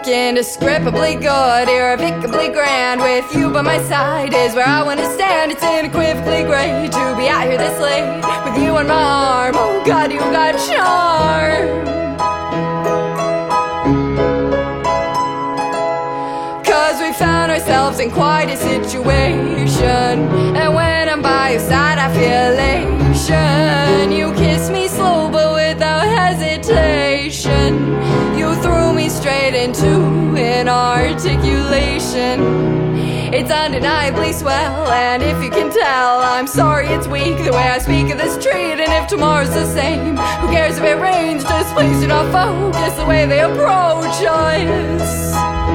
indescribably good, irrevocably grand. With you by my side is where I wanna stand. It's unequivocally great to be out here this late with you on my arm. Oh God, you got charm. 'Cause we found ourselves in quite a situation, and when I'm by your side I feel elation. You kiss me slow but without hesitation. You threw me straight into an articulation. It's undeniably swell, and if you can tell, I'm sorry it's weak the way I speak of this treat. And if tomorrow's the same, who cares if it rains? Just please do not focus the way they approach us.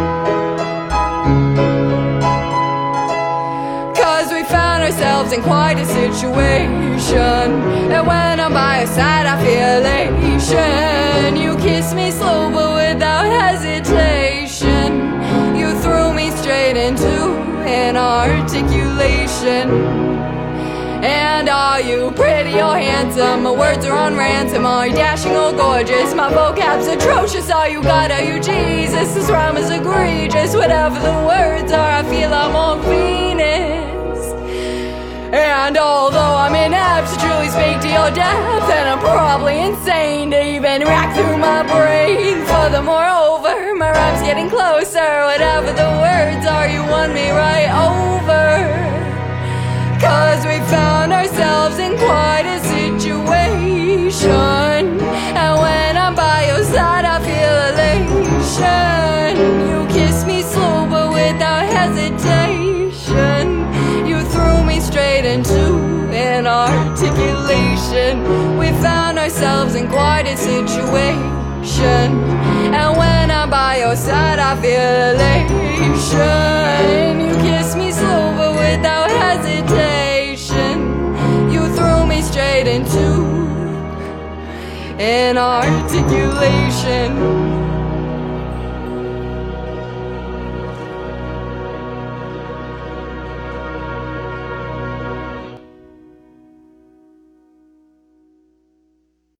'Cause we found ourselves in quite a situation, and when I'm by your side I feel elation. You kiss me slow but without hesitation. You threw me straight into an articulation. And are you pretty or handsome? My words are on ransom. Are you dashing or gorgeous? My vocab's atrocious. Are you God? Are you Jesus? This rhyme is egregious. Whatever the words are, I feel I'm on Venus. And although I'm inept to truly speak to your depth, and I'm probably insane to even rack through my brain. Further, moreover, my rhyme's getting closer. Whatever the words are, you won me right over. 'Cause we found ourselves in quite a situation, and when I'm by your side I feel elation. You kiss me slow but without hesitation. You threw me straight into an articulation. We found ourselves in quite a situation, and when I'm by your side I feel elation. You kiss me slow but without hesitation. You threw me straight into an articulation.